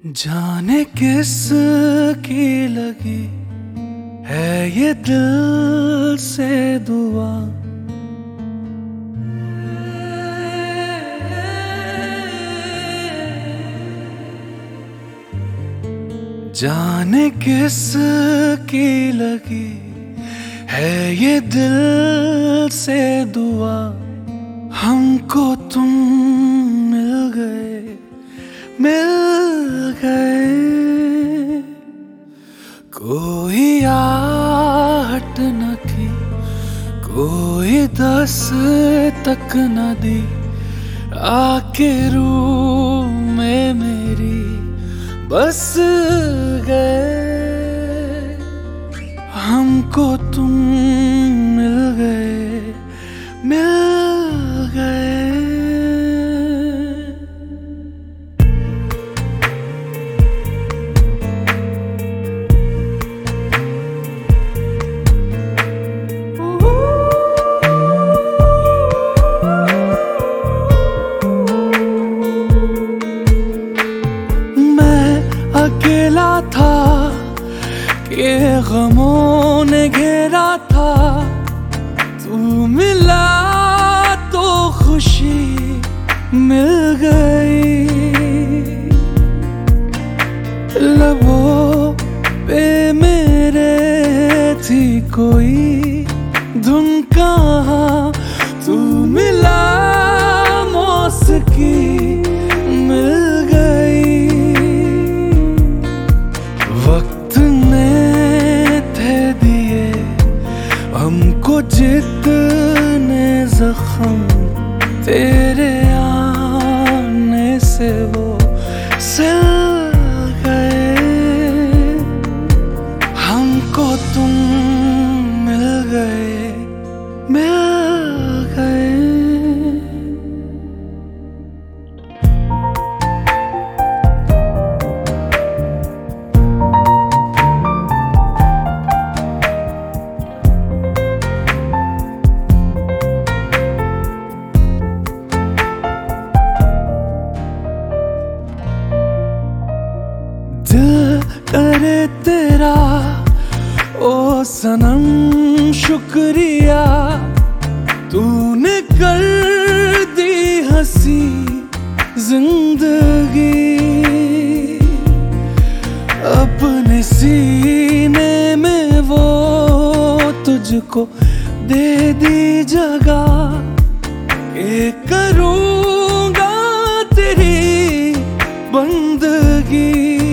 जाने किस की लगी है ये दिल से दुआ। जाने किस की लगी है ये दिल से दुआ। हमको तुम मिल गए, मिल गए। कोई आहट न थी, कोई दस्तक न दी, आके रूह में मेरी बस गए। हमको तुम मिल गए, मिल गए। अकेला था कि गमों ने घेरा था, तू मिला तो खुशी मिल गई। लबों पे मेरे थी कोई धुन कहाँ, तू मिला मौसिकी मिल गई। वक्त ने थे दिए हमको जितने जख्म, तेरे आने से वो सिल गए। हमको तुम मिल गए, मिल गए। दिल करे तेरा ओ सनम शुक्रिया, तूने कर दी हंसी जिंदगी। अपने सीने में वो तुझको दे दी जगह, ये करूँगा तेरी बंदगी।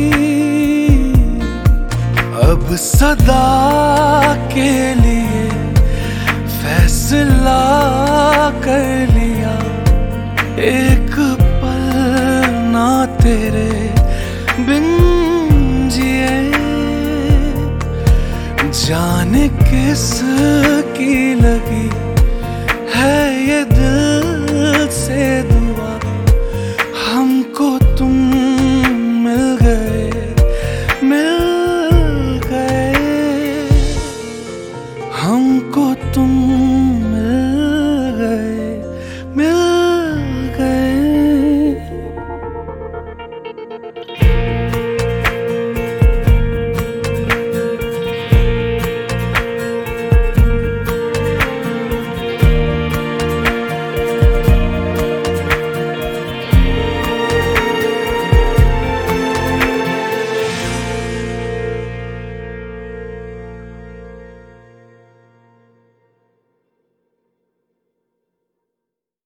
अब सदा के लिए फैसला कर लिया, एक पल ना तेरे बिन जिए। जाने किस की लगी है ये दिल